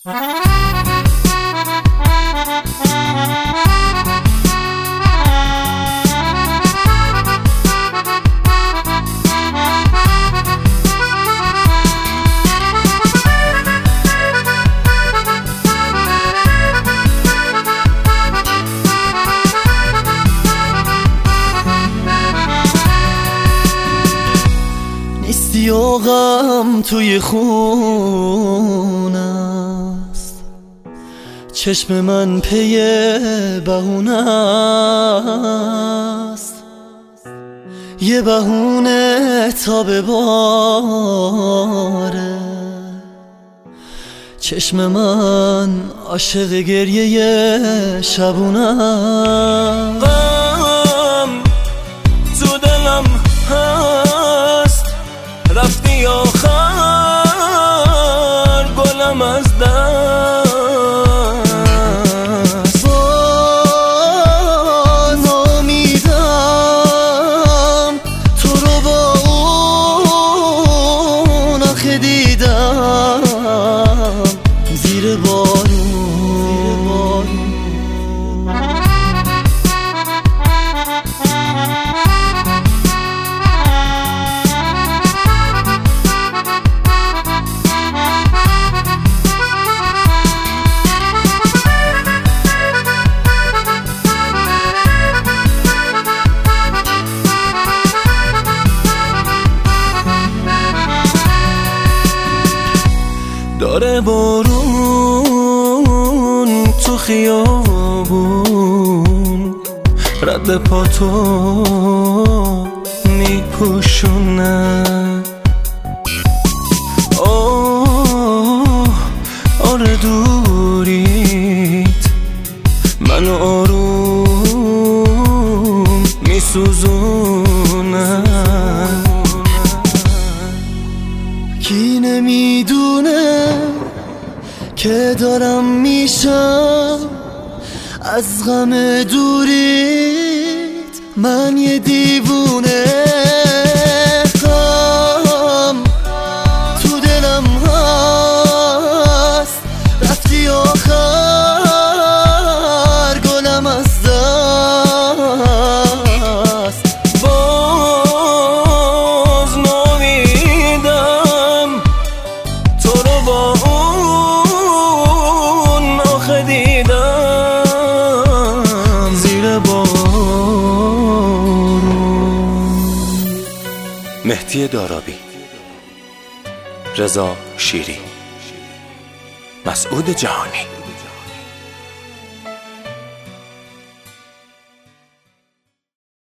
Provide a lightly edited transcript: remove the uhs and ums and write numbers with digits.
نیستی و غم توی خون است، چشم من پی بهونه است، یه بهونه تا بباره. چشم من عاشق گریه شبونه است. غم تو دلم هست، رفتی آخر گلم از دست. باز امیدم تو رو با اون آخه دیدم زیر بارون. داره بارون تو خیابون رد پاتو میپوشونه. آره دوریت منو آروم میسوزونه. کی نمیدونه که دارم میشم از غم دوریت من یه دیوونه. غم تو دلم هست، رفتی آخر گلم از دست. باز نامیدم تو رو با اون آخه دیدم زیر بارون. مهدی دارابی، رضا شیری، مسعود جهانی.